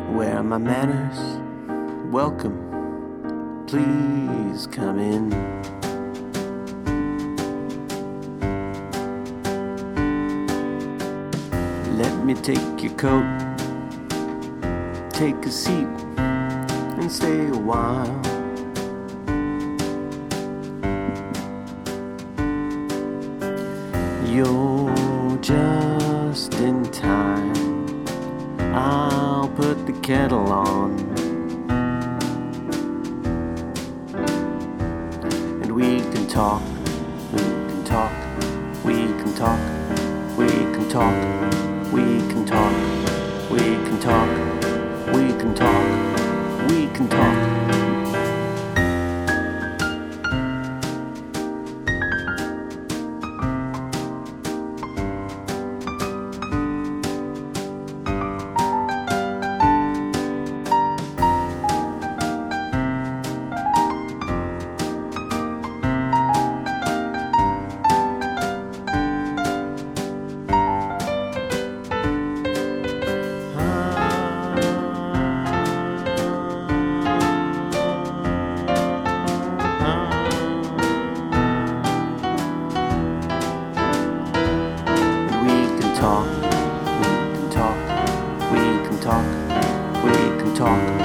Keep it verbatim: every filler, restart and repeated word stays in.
Where are my manners? Welcome, please come in. Let me take your coat, take a seat, and stay a while. You're just in time. I'll put the kettle on, and we can talk, we can talk, we can talk, we can talk, we can talk, we can talk, we can talk, we can talk. Talk, we can talk, we can talk, we can talk.